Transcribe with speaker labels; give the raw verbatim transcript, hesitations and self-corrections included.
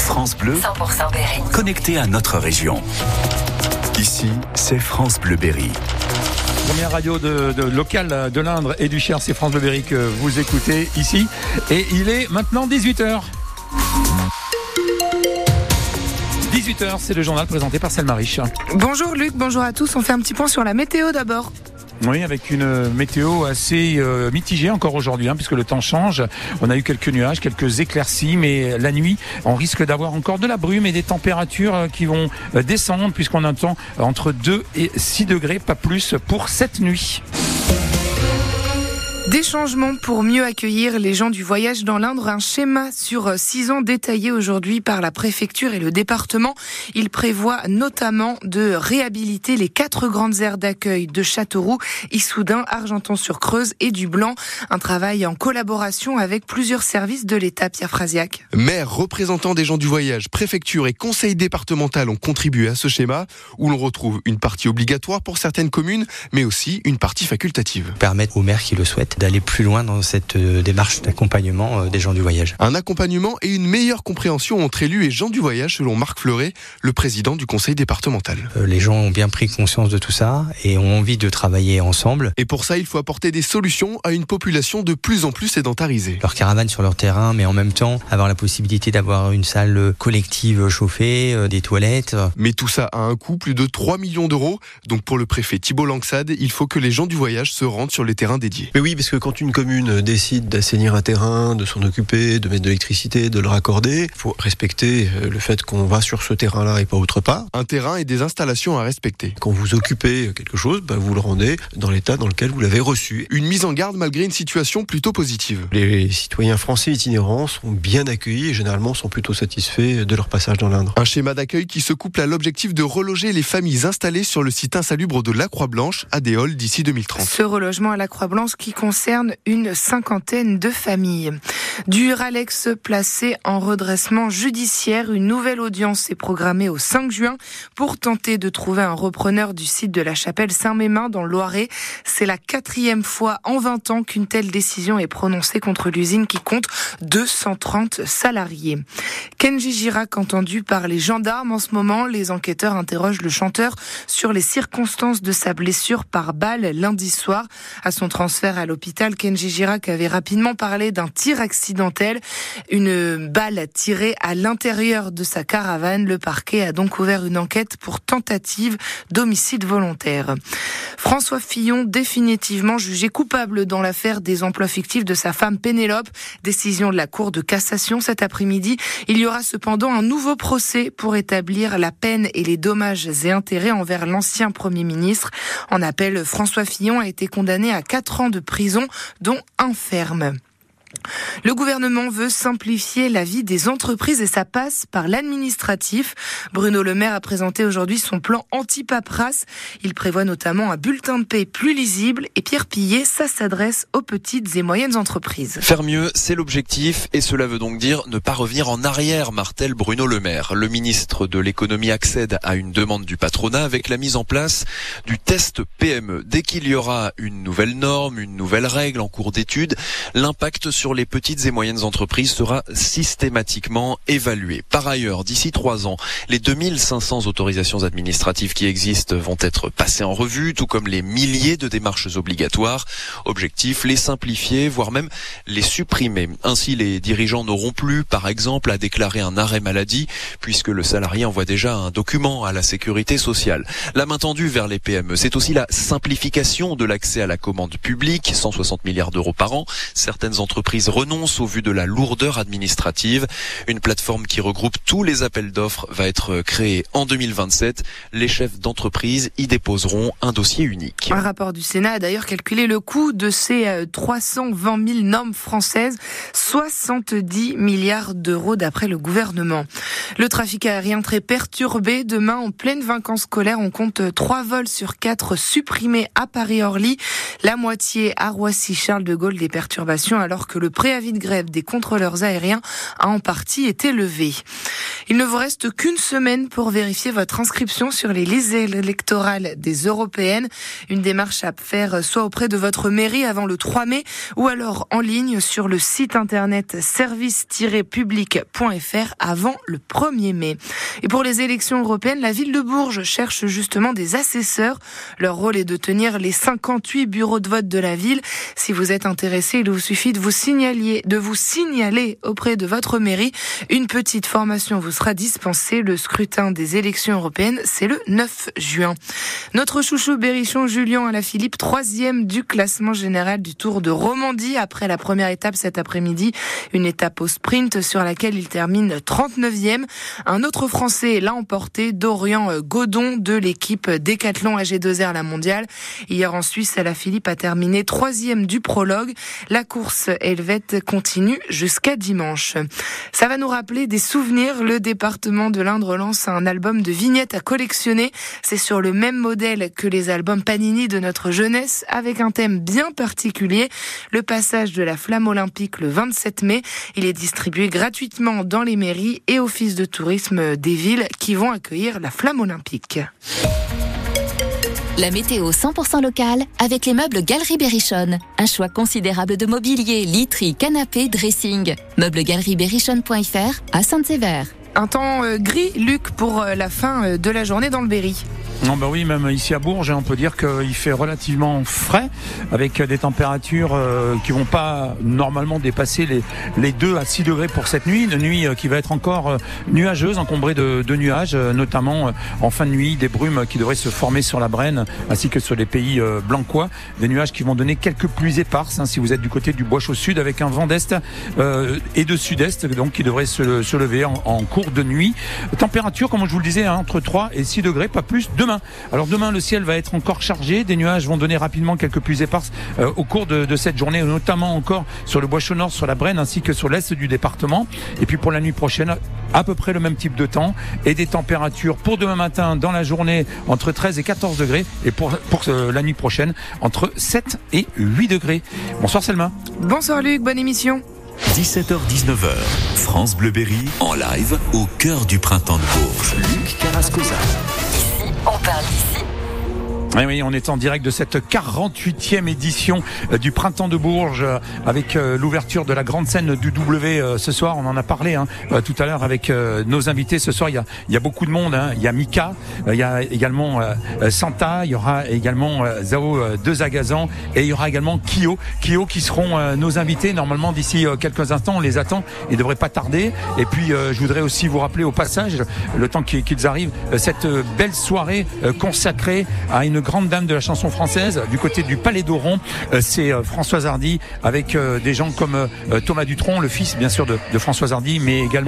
Speaker 1: France Bleu,
Speaker 2: cent pour cent Berry.
Speaker 1: Connecté à notre région. Ici, c'est France Bleu Berry.
Speaker 3: Première radio de, de locale de l'Indre et du Cher, c'est France Bleu Berry que vous écoutez ici. Et il est maintenant dix-huit heures. dix-huit heures, c'est le journal présenté par Selma Riche.
Speaker 4: Bonjour Luc, bonjour à tous. On fait un petit point sur la météo d'abord.
Speaker 3: Oui, avec une météo assez euh, mitigée encore aujourd'hui, hein, puisque le temps change. On a eu quelques nuages, quelques éclaircies, mais la nuit, on risque d'avoir encore de la brume et des températures euh, qui vont euh, descendre, puisqu'on attend entre deux et six degrés, pas plus, pour cette nuit.
Speaker 4: Des changements pour mieux accueillir les gens du voyage dans l'Indre. Un schéma sur six ans détaillé aujourd'hui par la préfecture et le département. Il prévoit notamment de réhabiliter les quatre grandes aires d'accueil de Châteauroux, Issoudun, Argenton-sur-Creuse et du Blanc. Un travail en collaboration avec plusieurs services de l'État. Pierre Frasiac.
Speaker 5: Maires, représentants des gens du voyage, préfecture et conseil départemental ont contribué à ce schéma où l'on retrouve une partie obligatoire pour certaines communes, mais aussi une partie facultative.
Speaker 6: Permettre aux maires qui le souhaitent d'aller plus loin dans cette démarche d'accompagnement des gens du voyage.
Speaker 5: Un accompagnement et une meilleure compréhension entre élus et gens du voyage, selon Marc Fleuret, le président du conseil départemental.
Speaker 6: Les gens ont bien pris conscience de tout ça et ont envie de travailler ensemble.
Speaker 5: Et pour ça, il faut apporter des solutions à une population de plus en plus sédentarisée.
Speaker 6: Leur caravane sur leur terrain, mais en même temps avoir la possibilité d'avoir une salle collective chauffée, des toilettes.
Speaker 5: Mais tout ça a un coût, plus de trois millions d'euros. Donc pour le préfet Thibault Langsade, il faut que les gens du voyage se rendent sur les terrains dédiés.
Speaker 7: Mais oui, parce que quand une commune décide d'assainir un terrain, de s'en occuper, de mettre de l'électricité, de le raccorder, il faut respecter le fait qu'on va sur ce terrain-là et pas autre part.
Speaker 5: Un terrain et des installations à respecter.
Speaker 7: Quand vous occupez quelque chose, bah vous le rendez dans l'état dans lequel vous l'avez reçu.
Speaker 5: Une mise en garde malgré une situation plutôt positive.
Speaker 7: Les citoyens français itinérants sont bien accueillis et généralement sont plutôt satisfaits de leur passage dans l'Indre.
Speaker 5: Un schéma d'accueil qui se couple à l'objectif de reloger les familles installées sur le site insalubre de la Croix-Blanche à Déol d'ici deux mille trente.
Speaker 4: Ce relogement à la Croix-Blanche qui concerne une cinquantaine de familles. Du Ralex placé en redressement judiciaire, une nouvelle audience est programmée au cinq juin pour tenter de trouver un repreneur du site de la chapelle Saint-Mémin dans le Loiret. C'est la quatrième fois en vingt ans qu'une telle décision est prononcée contre l'usine qui compte deux cent trente salariés. Kenji Girac entendu par les gendarmes en ce moment. Les enquêteurs interrogent le chanteur sur les circonstances de sa blessure par balle lundi soir. À son transfert à l'hôpital, Kenji Girac avait rapidement parlé d'un tir accidentel. Une balle tirée à l'intérieur de sa caravane. Le parquet a donc ouvert une enquête pour tentative d'homicide volontaire. François Fillon, définitivement jugé coupable dans l'affaire des emplois fictifs de sa femme Pénélope. Décision de la Cour de cassation cet après-midi. Il y aura cependant un nouveau procès pour établir la peine et les dommages et intérêts envers l'ancien Premier ministre. En appel, François Fillon a été condamné à quatre ans de prison, dont un ferme. Le gouvernement veut simplifier la vie des entreprises et ça passe par l'administratif. Bruno Le Maire a présenté aujourd'hui son plan anti-paperasse. Il prévoit notamment un bulletin de paie plus lisible et Pierre Pillet, ça s'adresse aux petites et moyennes entreprises.
Speaker 8: Faire mieux, c'est l'objectif et cela veut donc dire ne pas revenir en arrière, martèle Bruno Le Maire. Le ministre de l'économie accède à une demande du patronat avec la mise en place du test P M E. Dès qu'il y aura une nouvelle norme, une nouvelle règle en cours d'étude, l'impact sur les petites et moyennes entreprises sera systématiquement évalué. Par ailleurs, d'ici trois ans, les deux mille cinq cents autorisations administratives qui existent vont être passées en revue, tout comme les milliers de démarches obligatoires. Objectif, les simplifier, voire même les supprimer. Ainsi, les dirigeants n'auront plus, par exemple, à déclarer un arrêt maladie, puisque le salarié envoie déjà un document à la sécurité sociale. La main tendue vers les P M E, c'est aussi la simplification de l'accès à la commande publique, cent soixante milliards d'euros par an. Certaines entreprises renoncent au vu de la lourdeur administrative. Une plateforme qui regroupe tous les appels d'offres va être créée en deux mille vingt-sept. Les chefs d'entreprise y déposeront un dossier unique.
Speaker 4: Un rapport du Sénat a d'ailleurs calculé le coût de ces trois cent vingt mille normes françaises, soixante-dix milliards d'euros d'après le gouvernement. Le trafic aérien très perturbé. Demain, en pleine vacances scolaires, on compte trois vols sur quatre supprimés à Paris-Orly. La moitié à Roissy-Charles de Gaulle, des perturbations alors que le préavis de grève des contrôleurs aériens a en partie été levé. Il ne vous reste qu'une semaine pour vérifier votre inscription sur les listes électorales des européennes. Une démarche à faire soit auprès de votre mairie avant le trois mai ou alors en ligne sur le site internet service tiret public point f r avant le premier mai. Et pour les élections européennes, la ville de Bourges cherche justement des assesseurs. Leur rôle est de tenir les cinquante-huit bureaux de vote de la ville. Si vous êtes intéressé, il vous suffit de vous signaler, de vous signaler auprès de votre mairie. Une petite formation vous sera dispensée. Le scrutin des élections européennes, c'est le neuf juin. Notre chouchou berrichon Julien Alaphilippe, troisième du classement général du Tour de Romandie après la première étape cet après-midi. Une étape au sprint sur laquelle il termine trente-neuvième. Un autre Français l'a emporté, Dorian Godon de l'équipe Décathlon A G deux R La Mondiale. Hier en Suisse, Alaphilippe a terminé troisième du prologue. La course helvète continue jusqu'à dimanche. Ça va nous rappeler des souvenirs. Le département de l'Indre lance un album de vignettes à collectionner. C'est sur le même modèle que les albums Panini de notre jeunesse, avec un thème bien particulier, le passage de la flamme olympique le vingt-sept mai. Il est distribué gratuitement dans les mairies et offices de tourisme des villes qui vont accueillir la flamme olympique.
Speaker 2: La météo cent pour cent locale avec les meubles Galerie Berrichonne. Un choix considérable de mobilier, literie, canapé, dressing. Meubles galerie berrichonne point f r à Saint-Sévère.
Speaker 4: Un temps euh, gris, Luc, pour euh, la fin euh, de la journée dans le Berry.
Speaker 3: Non, bah oui, même ici à Bourges, on peut dire qu'il fait relativement frais, avec des températures euh, qui vont pas normalement dépasser les, les deux à six degrés pour cette nuit. Une nuit euh, qui va être encore euh, nuageuse, encombrée de, de nuages, euh, notamment euh, en fin de nuit, des brumes qui devraient se former sur la Brenne, ainsi que sur les pays euh, blanquois. Des nuages qui vont donner quelques pluies éparses, hein, si vous êtes du côté du Bois-Chaud-Sud, avec un vent d'est euh, et de sud-est, donc qui devrait se, se lever en, en cours de nuit. Température, comme je vous le disais, hein, entre trois et six degrés, pas plus. Demain. Alors demain, le ciel va être encore chargé. Des nuages vont donner rapidement quelques pluies éparses euh, au cours de, de cette journée, notamment encore sur le Bois-Chaud-Nord, sur la Brenne, ainsi que sur l'est du département. Et puis pour la nuit prochaine, à peu près le même type de temps et des températures pour demain matin dans la journée entre treize et quatorze degrés et pour, pour euh, la nuit prochaine entre sept et huit degrés. Bonsoir Selma.
Speaker 4: Bonsoir Luc, bonne émission.
Speaker 1: dix-sept heures dix-neuf heures, France Bleu Berry en live au cœur du printemps de Bourges. Luc Carrascosa.
Speaker 2: Ici, on parle d'ici.
Speaker 3: Oui, oui, on est en direct de cette quarante-huitième édition du Printemps de Bourges avec l'ouverture de la grande scène du W ce soir. On en a parlé hein, tout à l'heure avec nos invités. Ce soir, il y a, il y a beaucoup de monde. Hein. Il y a Mika, il y a également Santa, il y aura également Zao de Zagazan et il y aura également Kyo. Kyo qui seront nos invités normalement d'ici quelques instants. On les attend. Ils ne devraient pas tarder. Et puis, je voudrais aussi vous rappeler au passage, le temps qu'ils arrivent, cette belle soirée consacrée à une grande dame de la chanson française du côté du Palais d'Oron. C'est Françoise Hardy avec des gens comme Thomas Dutronc, le fils bien sûr de, de Françoise Hardy, mais également